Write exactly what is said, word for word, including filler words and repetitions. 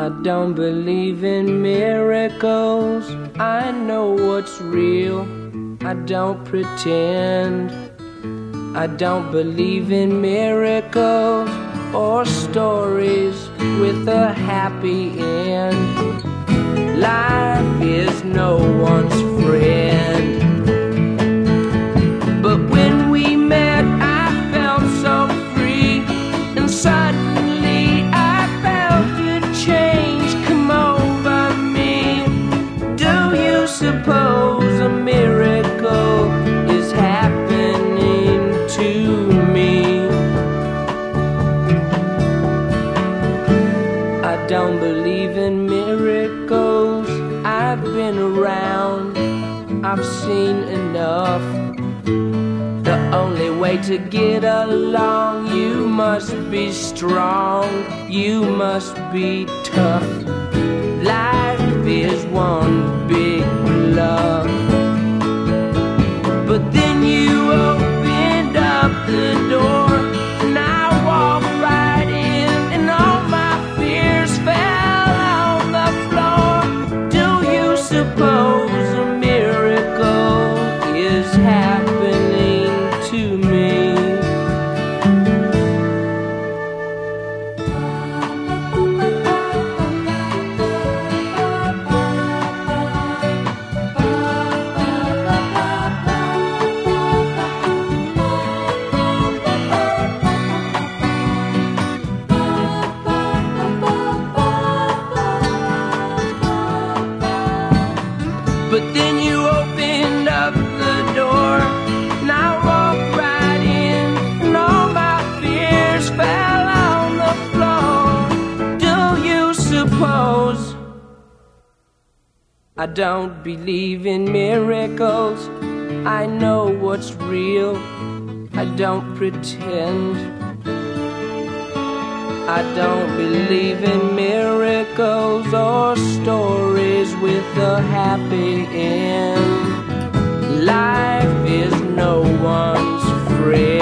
I don't believe in miracles. I know what's real. I don't pretend. I don't believe in miracles or stories with a happy end. Life is no one's friend. But when we met, I felt so free, and suddenly I felt a change come over me. Do you suppose a miracle is happening to me? I don't believe in miracles. I've been around, I've seen enough. The only way to get along, you must be strong, you must be tough. Life is one big bluff. But then you opened up the door, and I walked right in, and all my fears fell on the floor. Do you suppose a miracle is happening to me? But then you opened up the door, and I walked right in, and all my fears fell on the floor. Do you suppose I don't believe in miracles? I know what's real, I don't pretend. I don't believe in miracles or stories with a happy end. Life is no one's friend.